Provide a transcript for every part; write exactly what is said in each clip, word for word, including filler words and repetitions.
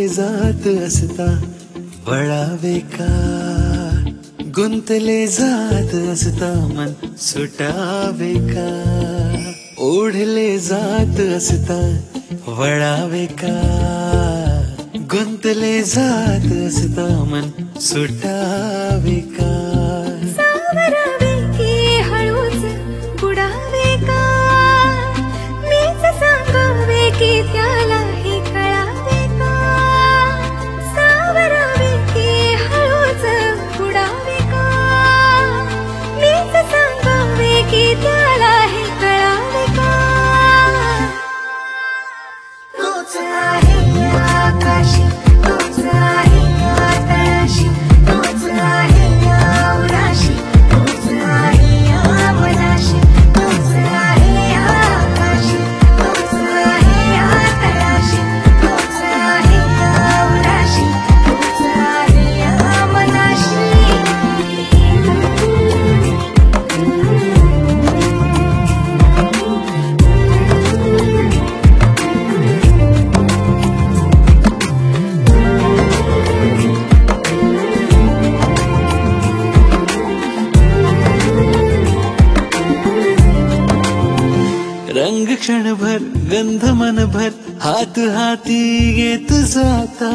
गुंतले जात असता वळावे का, गुंतले जात असता मन सुटावे का, ओढले जात असता वळावे का, गुंतले जात असता मन सुटावे का. सावरावे की हळूच बुडावे का, मीच सांगावे की त्याला हे कळावे का. सावरावे की हळूच बुडावे का, मीच सांगावे की त्याला हे कळावे का. तूच आहे आकाशी, तूच आहे तळाशी, तूच आहे उराशी, तूच आहे मनाशी, तूच आहे आकाशी, तूच आहे तळाशी, तूच आहे उराशी, तूच आहे मनाशी. रंग क्षणभर गंध मनभर हात हाती घेत जाता,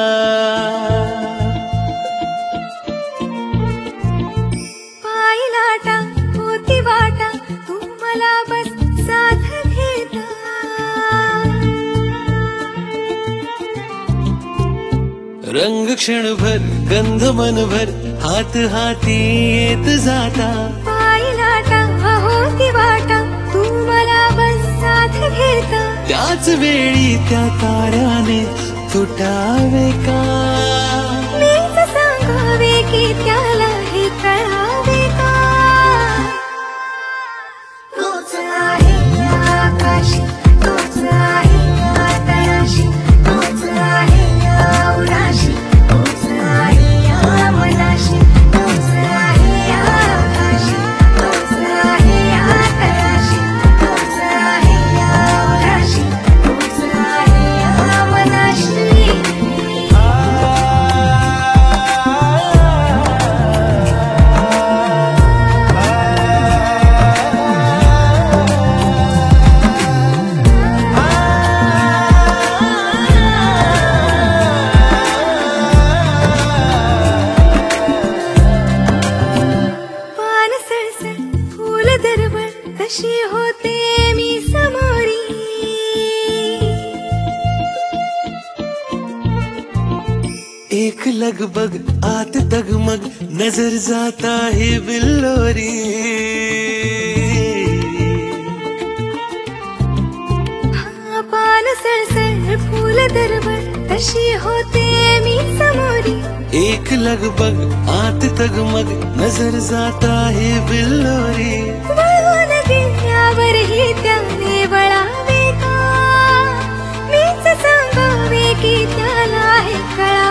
पाय लाटा होती वाटा तू मला बस साथ घेता. रंग क्षणभर गंध मनभर हात हाती येत जाता, पाय लाटा होती वाटा तू मला बस साथ घेता. त्याच वेळी त्या ताऱ्याने तुटावे का, मीच सांगावे की त्याला हे कळावे का. तूच आहे आकाशी, तूच आहे तळाशी, तूच आहे उराशी, तूच आहे मनाशी, तूच आहे आकाशी, तूच आहे तळाशी, तूच आहे उराशी, तूच आहे मनाशी. पान सळसळ फूल दरवळ कशी होते मी समोरी. एक लगबग आत डगमग नजर जाता है बिल्लोरी. हा पान सळसळ फूल दरवळ कशी होते मी समोरी. एक लगबग आत तगमग नजर जाता है बिल्लोरी. वळून गेल्यावरही त्याने वळावे का, मीच सांगावे की त्याला हे कळावे